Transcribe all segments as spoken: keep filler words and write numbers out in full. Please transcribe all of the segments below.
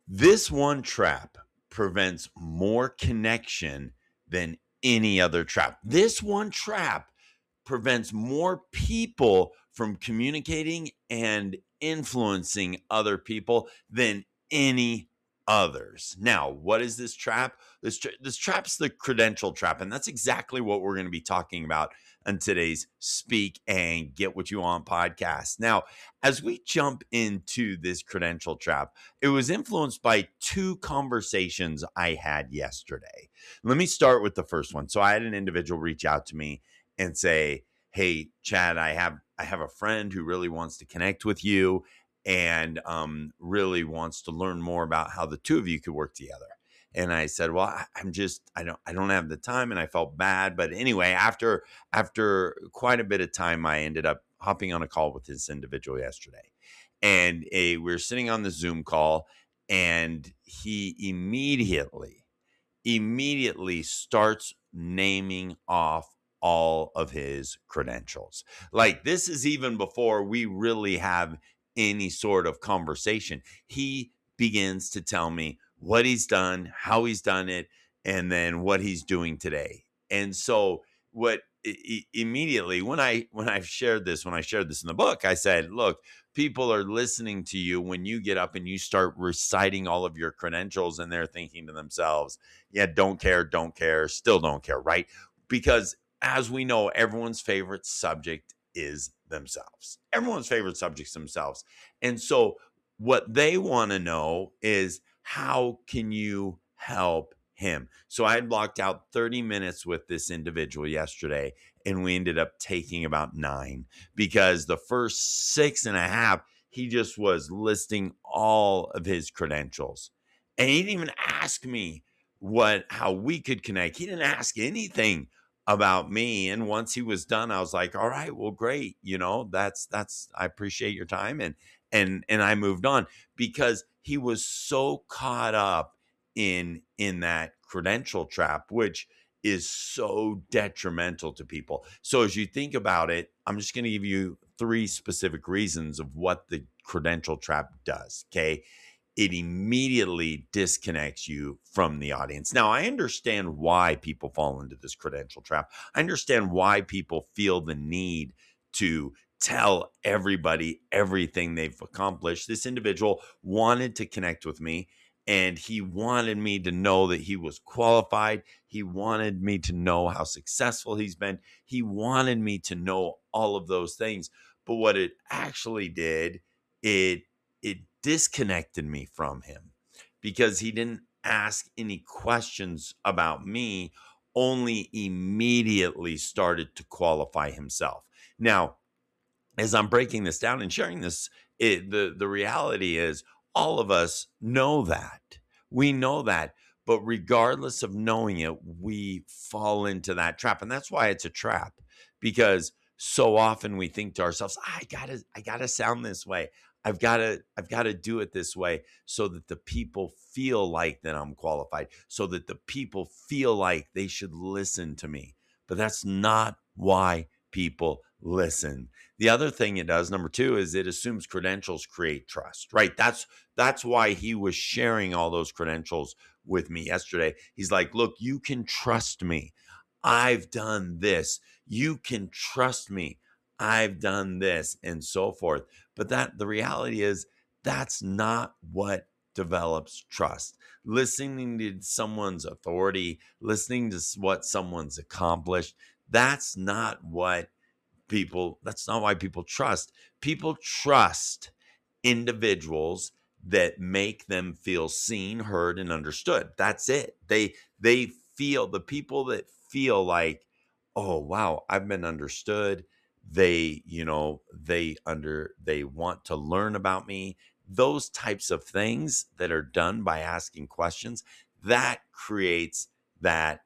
This one trap prevents more connection than any other trap. This one trap prevents more people from communicating and influencing other people than any others. Now, what is this trap? This tra- this trap's the credential trap, and that's exactly what we're going to be talking about on today's Speak and Get What You Want podcast. Now, as we jump into this credential trap, it was influenced by two conversations I had yesterday. Let me start with the first one. So I had an individual reach out to me and say, "Hey, Chad, I have I have a friend who really wants to connect with you and um, really wants to learn more about how the two of you could work together." And I said, "Well, I, I'm just I don't I don't have the time," and I felt bad. But anyway, after after quite a bit of time, I ended up hopping on a call with this individual yesterday, and a, we were sitting on the Zoom call, and he immediately immediately starts naming off all of his credentials. Like, this is even before we really have any sort of conversation. He begins to tell me what he's done, how he's done it, and then what he's doing today. And so what i- immediately when I when I've shared this, when I shared this in the book, I said, look, people are listening to you when you get up and you start reciting all of your credentials, and they're thinking to themselves, yeah, don't care, don't care, still don't care, right? Because as we know, everyone's favorite subject is themselves. Everyone's favorite subject's themselves. And so what they want to know is, how can you help him? So I had blocked out thirty minutes with this individual yesterday, and we ended up taking about nine, because the first six and a half, he just was listing all of his credentials. And he didn't even ask me what how we could connect. He didn't ask anything about me. And once he was done, I was like, all right, well, great. You know, that's that's I appreciate your time. And and and I moved on, because he was so caught up in in that credential trap, which is so detrimental to people. So as you think about it, I'm just going to give you three specific reasons of what the credential trap does. Okay. It immediately disconnects you from the audience. Now, I understand why people fall into this credential trap. I understand why people feel the need to tell everybody everything they've accomplished. This individual wanted to connect with me, and he wanted me to know that he was qualified. He wanted me to know how successful he's been. He wanted me to know all of those things. But what it actually did, it it disconnected me from him, because he didn't ask any questions about me, only immediately started to qualify himself. Now, as I'm breaking this down and sharing this, it, the the reality is, all of us know that. We know that, but regardless of knowing it, we fall into that trap, and that's why it's a trap. Because so often we think to ourselves, "I gotta, I gotta sound this way. I've got to, I've got to do it this way, so that the people feel like that I'm qualified, so that the people feel like they should listen to me." But that's not why people listen. The other thing it does, number two, is it assumes credentials create trust, right? That's that's why he was sharing all those credentials with me yesterday. He's like, look, you can trust me. I've done this. You can trust me. I've done this, and so forth. But that the reality is, that's not what develops trust. Listening to someone's authority, listening to what someone's accomplished, that's not what people that's not why people trust. People trust individuals that make them feel seen, heard, and understood. That's it. They they feel, the people that feel like, oh wow, I've been understood. They you know they under they want to learn about me. Those types of things that are done by asking questions, that creates that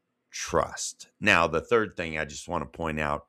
trust. Now, the third thing I just want to point out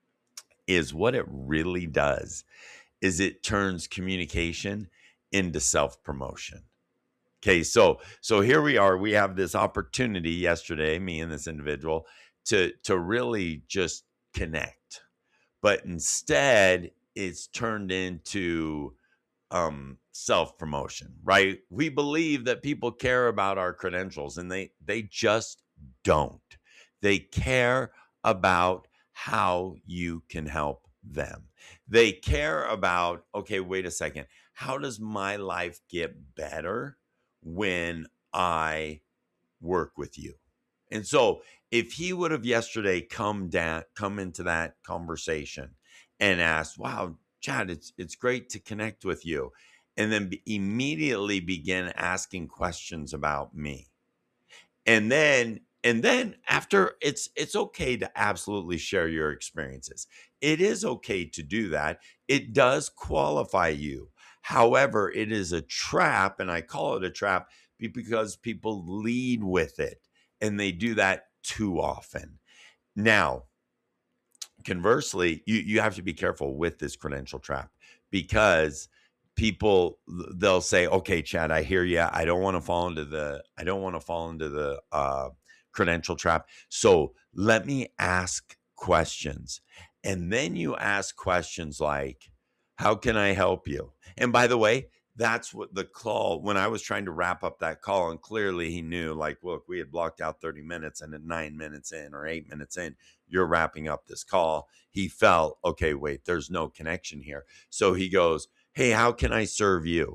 is, what it really does is it turns communication into self-promotion. Okay, so so here we are. We have this opportunity yesterday, me and this individual, to to really just connect. But instead, it's turned into um, self-promotion, right? We believe that people care about our credentials, and they they just don't. They care about how you can help them. They care about, okay, wait a second. How does my life get better when I work with you? And so if he would have yesterday come down, come into that conversation and asked, wow, Chad, it's it's great to connect with you. And then be, immediately begin asking questions about me. And then and then after, it's it's okay to absolutely share your experiences. It is okay to do that. It does qualify you. However, it is a trap, and I call it a trap be- because people lead with it, and they do that too often. Now, conversely, you you have to be careful with this credential trap, because people, they'll say, okay, Chad, I hear you. I don't want to fall into the I don't want to fall into the uh credential trap. So let me ask questions. And then you ask questions like, how can I help you? And by the way, that's what the call, when I was trying to wrap up that call, and clearly he knew, like, look, we had blocked out thirty minutes, and at nine minutes in or eight minutes in, you're wrapping up this call. He felt, okay, wait, there's no connection here. So he goes, hey, how can I serve you?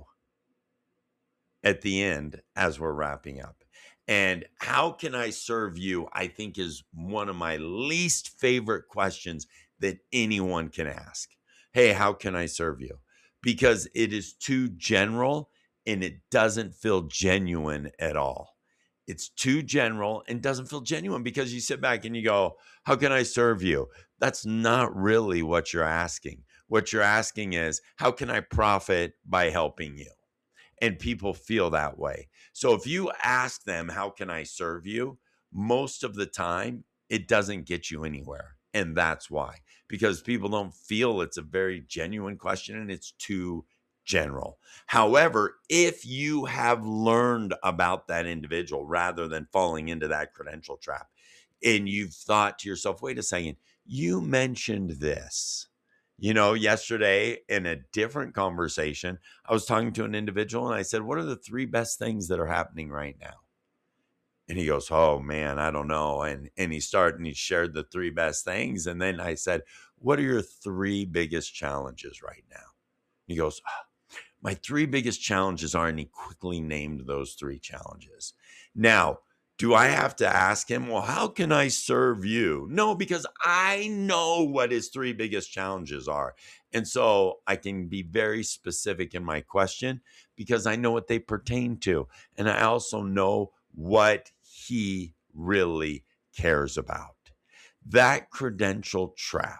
At the end, as we're wrapping up. And how can I serve you, I think, is one of my least favorite questions that anyone can ask. Hey, how can I serve you? Because it is too general, and it doesn't feel genuine at all. It's too general and doesn't feel genuine, because you sit back and you go, how can I serve you? That's not really what you're asking. What you're asking is, how can I profit by helping you? And people feel that way. So if you ask them, how can I serve you? Most of the time, it doesn't get you anywhere. And that's why, because people don't feel it's a very genuine question, and it's too general. However, if you have learned about that individual rather than falling into that credential trap, and you've thought to yourself, wait a second, you mentioned this. You know, yesterday in a different conversation, I was talking to an individual, and I said, what are the three best things that are happening right now? And he goes, oh man, I don't know. And and he started and he shared the three best things. And then I said, what are your three biggest challenges right now? And he goes, oh, my three biggest challenges are, and he quickly named those three challenges. Now, do I have to ask him, well, how can I serve you? No, because I know what his three biggest challenges are. And so I can be very specific in my question, because I know what they pertain to. And I also know what he really cares about. That credential trap,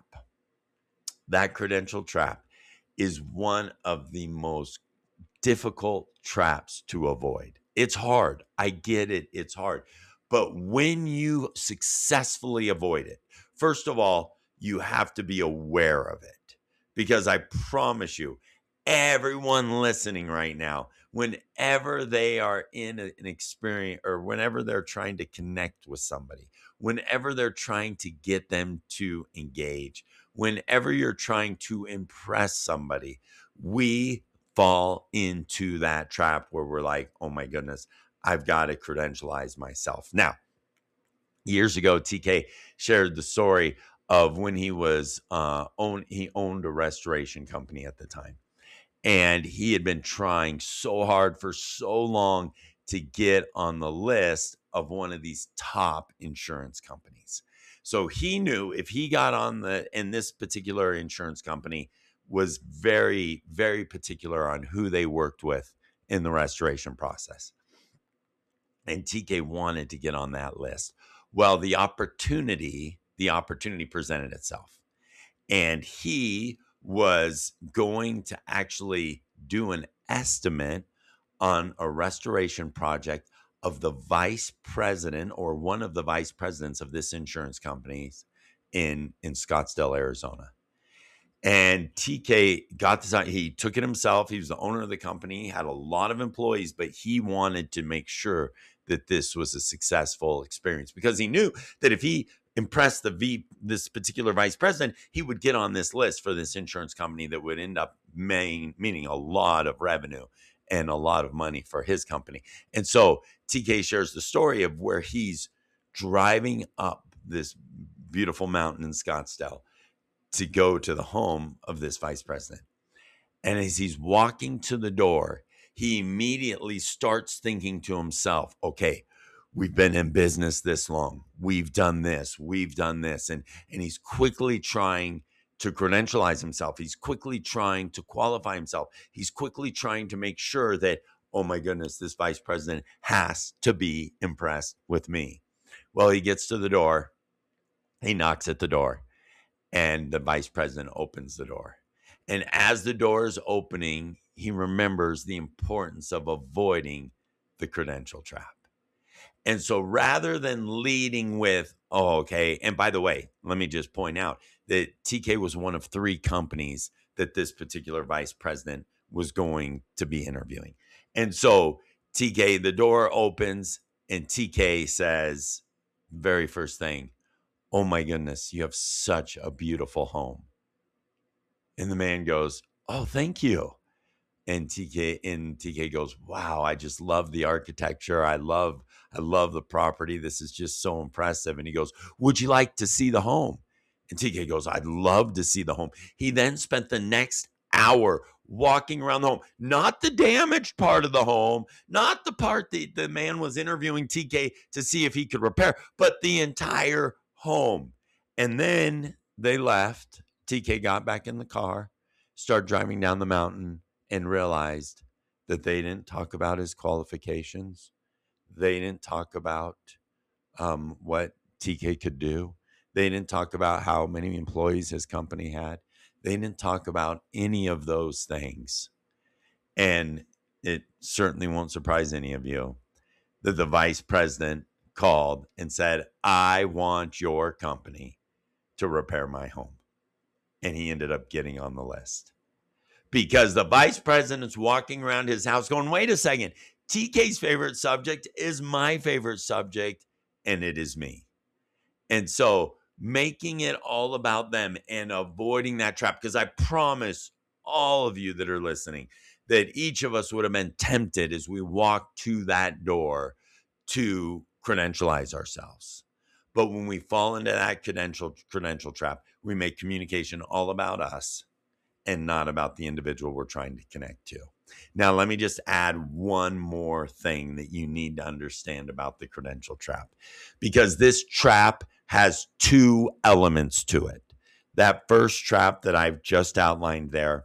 that credential trap is one of the most difficult traps to avoid. It's hard. I get it. It's hard. But when you successfully avoid it, first of all, you have to be aware of it, because I promise you, everyone listening right now, whenever they are in an experience, or whenever they're trying to connect with somebody, whenever they're trying to get them to engage, whenever you're trying to impress somebody, we fall into that trap where we're like, oh my goodness, I've got to credentialize myself. Now, years ago, T K shared the story of when he was uh own he owned a restoration company at the time. And he had been trying so hard for so long to get on the list of one of these top insurance companies. So he knew if he got on the, and this particular insurance company was very, very particular on who they worked with in the restoration process. And T K wanted to get on that list. Well, the opportunity, the opportunity presented itself. And he was going to actually do an estimate on a restoration project of the vice president, or one of the vice presidents of this insurance company in in Scottsdale, Arizona. And T K got this out. He took it himself. He was the owner of the company. He had a lot of employees, but he wanted to make sure that this was a successful experience, because he knew that if he impress the V, this particular vice president, he would get on this list for this insurance company that would end up main, meaning a lot of revenue and a lot of money for his company. And so T K shares the story of where he's driving up this beautiful mountain in Scottsdale to go to the home of this vice president. And as he's walking to the door, he immediately starts thinking to himself, okay, we've been in business this long. We've done this. We've done this. And, and he's quickly trying to credentialize himself. He's quickly trying to qualify himself. He's quickly trying to make sure that, oh my goodness, this vice president has to be impressed with me. Well, he gets to the door. He knocks at the door, and the vice president opens the door. And as the door is opening, he remembers the importance of avoiding the credential trap. And so rather than leading with, oh, okay, and by the way, let me just point out that T K was one of three companies that this particular vice president was going to be interviewing. And so T K, the door opens, and T K says, very first thing, oh my goodness, you have such a beautiful home. And the man goes, oh, thank you. And T K and T K goes, wow, I just love the architecture. I love, I love the property. This is just so impressive. And he goes, would you like to see the home? And T K goes, I'd love to see the home. He then spent the next hour walking around the home, not the damaged part of the home, not the part that the man was interviewing T K to see if he could repair, but the entire home. And then they left. T K got back in the car, started driving down the mountain, and realized that they didn't talk about his qualifications. They didn't talk about um, what T K could do. They didn't talk about how many employees his company had. They didn't talk about any of those things. And it certainly won't surprise any of you that the vice president called and said, I want your company to repair my home. And he ended up getting on the list because the vice president's walking around his house going, wait a second, T K's favorite subject is my favorite subject, and it is me. And so making it all about them and avoiding that trap, because I promise all of you that are listening that each of us would have been tempted as we walked to that door to credentialize ourselves. But when we fall into that credential credential trap, we make communication all about us and not about the individual we're trying to connect to. Now, let me just add one more thing that you need to understand about the credential trap, because this trap has two elements to it. That first trap that I've just outlined there,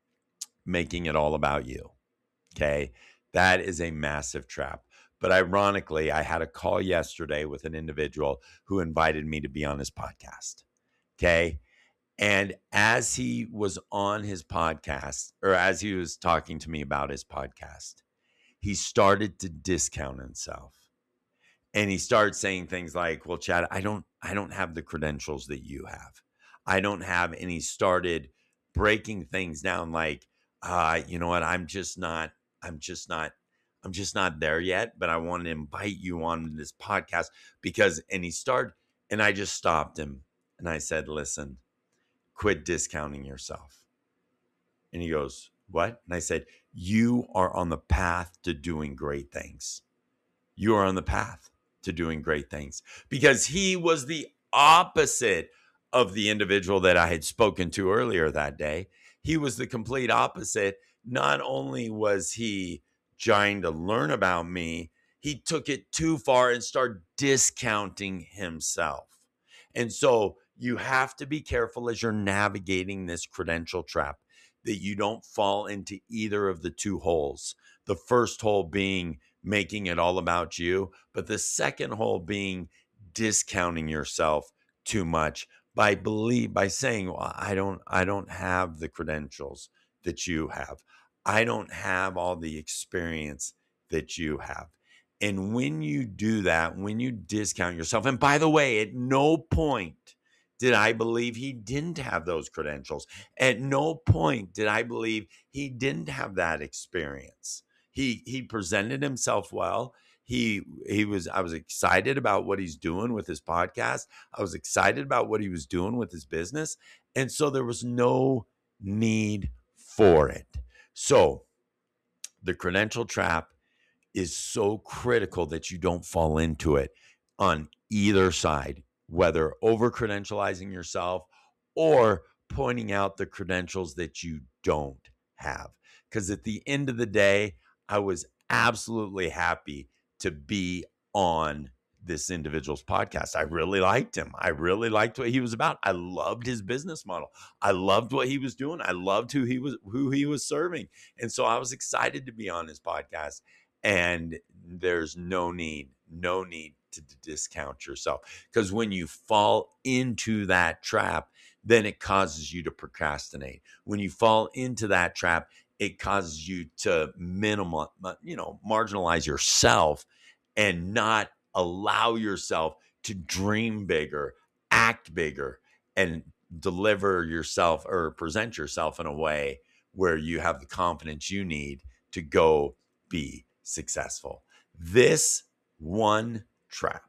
making it all about you, okay? That is a massive trap. But ironically, I had a call yesterday with an individual who invited me to be on his podcast, okay? And as he was on his podcast, or as he was talking to me about his podcast, he started to discount himself. And he started saying things like, well, Chad, I don't, I don't have the credentials that you have. I don't have, and he started breaking things down like, uh, you know what, I'm just not, I'm just not, I'm just not there yet, but I want to invite you on this podcast because, and he started, and I just stopped him and I said, listen, quit discounting yourself. And he goes, what? And I said, you are on the path to doing great things. You are on the path to doing great things, because he was the opposite of the individual that I had spoken to earlier that day. He was the complete opposite. Not only was he trying to learn about me, he took it too far and started discounting himself. And so you have to be careful as you're navigating this credential trap that you don't fall into either of the two holes. The first hole being making it all about you, but the second hole being discounting yourself too much by believe by saying, well, I don't I don't have the credentials that you have. I don't have all the experience that you have. And when you do that, when you discount yourself, and by the way, at no point did I believe he didn't have those credentials. At no point did I believe he didn't have that experience. He he presented himself well. He he was I was excited about what he's doing with his podcast. I was excited about what he was doing with his business. And so there was no need for it. So the credential trap is so critical that you don't fall into it on either side, whether over credentializing yourself or pointing out the credentials that you don't have. Because at the end of the day, I was absolutely happy to be on this individual's podcast. I really liked him. I really liked what he was about. I loved his business model. I loved what he was doing. I loved who he was who he was serving. And so I was excited to be on his podcast. And there's no need, no need to d- discount yourself. Because when you fall into that trap, then it causes you to procrastinate. When you fall into that trap, it causes you to minimal, you know, marginalize yourself and not allow yourself to dream bigger, act bigger, and deliver yourself or present yourself in a way where you have the confidence you need to go be successful. This one trap,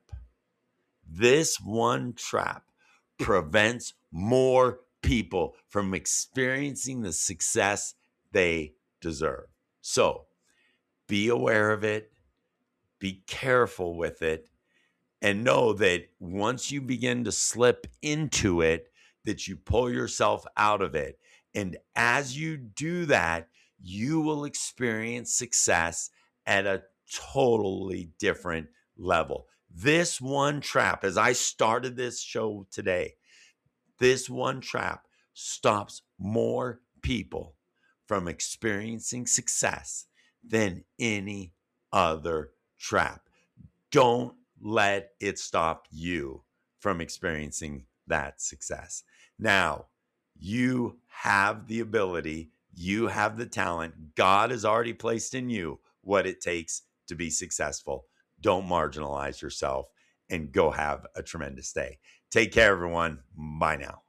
this one trap prevents more people from experiencing the success they deserve. So be aware of it, be careful with it, and know that once you begin to slip into it, that you pull yourself out of it. And as you do that, you will experience success at a totally different level. This one trap, as I started this show today, this one trap stops more people from experiencing success than any other trap. Don't let it stop you from experiencing that success. Now, you have the ability, you have the talent. God has already placed in you what it takes to be successful. Don't marginalize yourself and go have a tremendous day. Take care, everyone. Bye now.